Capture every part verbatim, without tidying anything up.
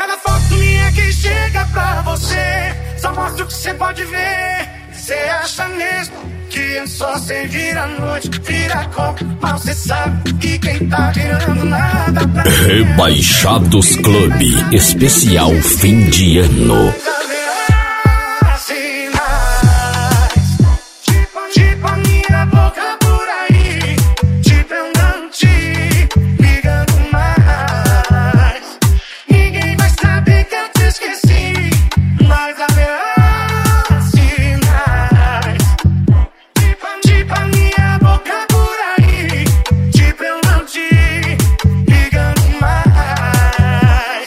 Cada foto minha que chega pra você só mostra o que você pode ver. Você acha mesmo que eu só sei virar noite, vira copo, mas você sabe que quem tá virando nada pra mim. Rebaixados Club Especial Fim de Ano. Tipo a minha boca por aí, tipo eu não te ligando mais. Ninguém vai saber que eu te esqueci, mas haverá sinais. Tipo a minha boca por aí, tipo eu não te ligando mais.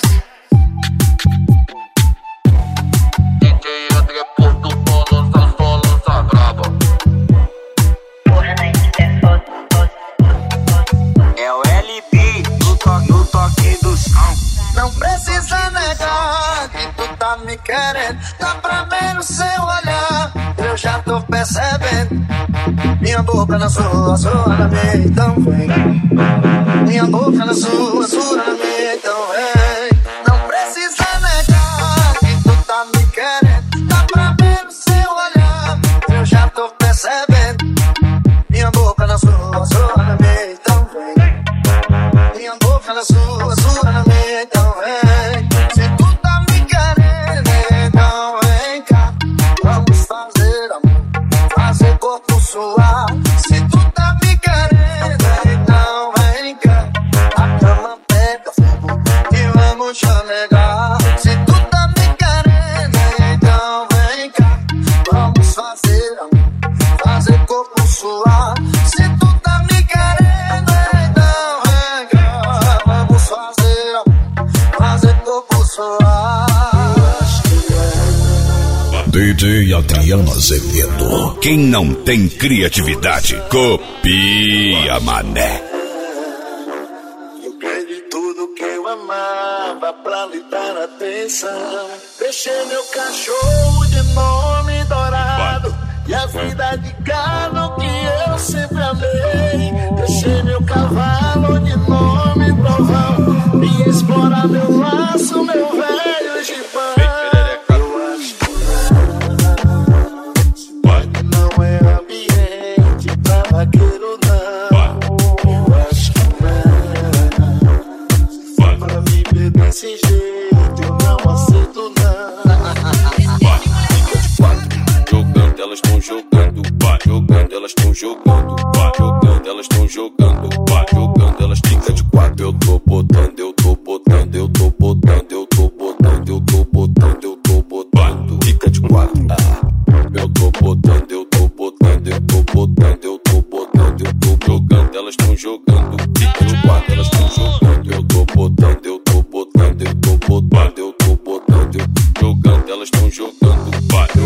É o L B no toque, no toque do som. Não precisa negar que tu tá me querendo. Dá pra ver no seu olhar, eu já tô percebendo. Minha boca na sua, sua na minha, então vem. Minha boca na sua, sua na minha, então vem. Não precisa negar que tu tá me querendo. Dá pra ver no seu olhar, eu já tô percebendo. Minha boca na sua, sua na minha, então vem. Minha boca na sua, sua na minha, então vem. Se tu tá me querendo, então vem cá. Vamos fazer amor, fazer corpo suar. Se tu tá me querendo, então vem cá. A cama pega fogo e vamos chamegar. Se tu tá me querendo, então vem cá. Vamos fazer amor, fazer corpo suar. Se tu tá me querendo, então vem cá. Vamos fazer amor, fazer corpo suar. D J Adriano Azevedo. Quem não tem criatividade, copia, mané. Eu perdi tudo que eu amava pra lhe dar atenção. Deixei meu cachorro de nome dourado e a vida de gado que eu sempre amei. Deixei meu cavalo de nome trovão e explorar meu laço, meu velho gibão. Eu acho que não é ambiente pra vaqueiro, não. Eu acho que não. Pra viver desse jeito eu não aceito, não. Jogando, elas tão jogando, vai jogando, elas tão jogando, vai jogando, elas tão jogando, vai jogando, elas fica de quatro. Eu tô botando, eu tô botando, eu tô botando, eu tô botando, eu tô botando, eu tô botando, fica de quatro. Eu tô botando, eu tô botando, eu tô botando, eu tô botando, eu tô jogando, elas tão jogando, fica de quatro, elas tão jogando. Eu tô botando, eu tô botando, eu tô botando, eu tô botando, eu tô jogando, elas tão jogando, vai.